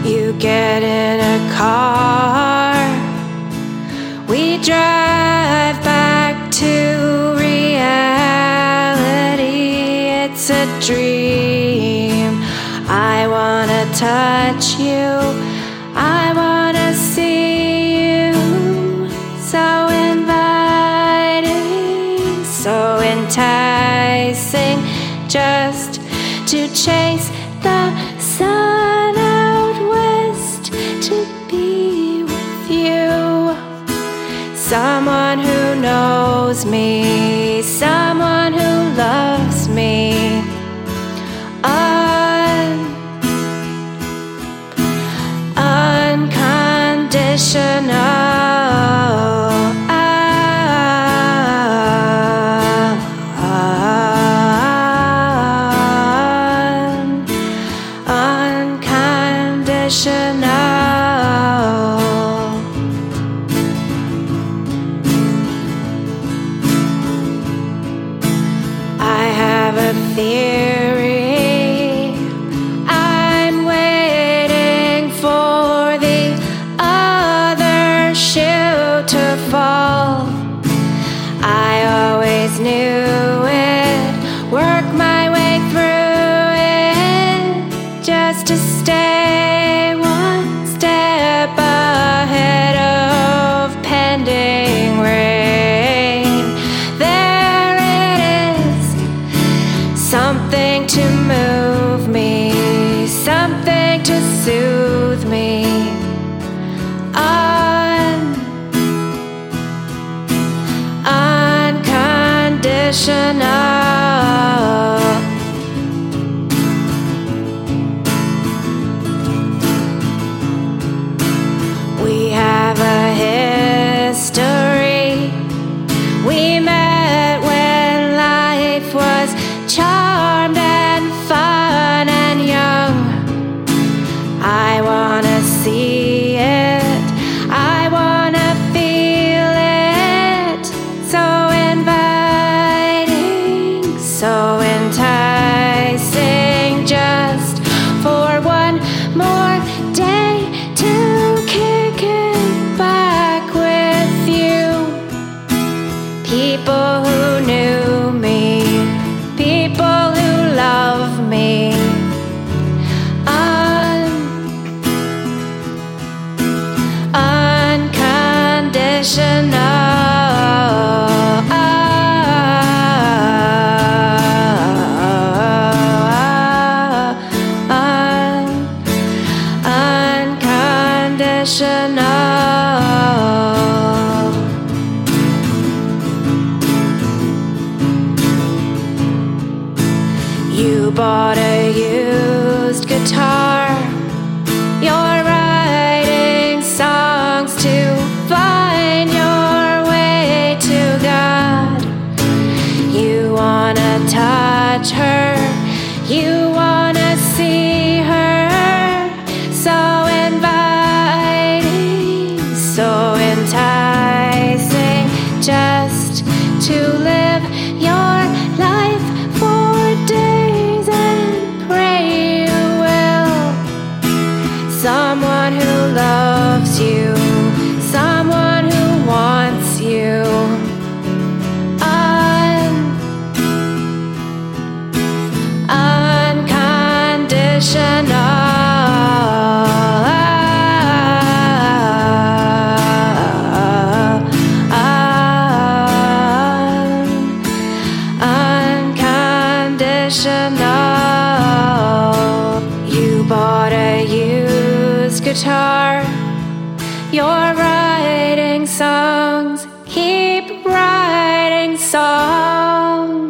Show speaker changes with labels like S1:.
S1: You get in a car, we drive back to reality. It's a dream. I wanna touch you, I wanna see you. So inviting, so enticing, just to chase the sun out west, to be with you. Someone who knows me, someone who loves me. I have a theory. I'm waiting for the other shoe to fall. I always knew it, work my way through it, just to stay one step ahead of pending rain. There it is, something to move me, something to soothe me. Unconditional. We have a history. We met when life was charmed and fun and young. I wanna see it, I wanna feel it. So inviting, so enticing, just for one more day to kick it back with you. People who knew me, people who love me. Unconditional. You bought a used guitar, you're writing songs to find your way to God. You wanna touch her, you wanna see her. So inviting, so enticing, just to live your life for days and pray you will. Someone who loves you, someone who wants you. Unconditional. You bought a used guitar, you're writing songs, keep writing songs.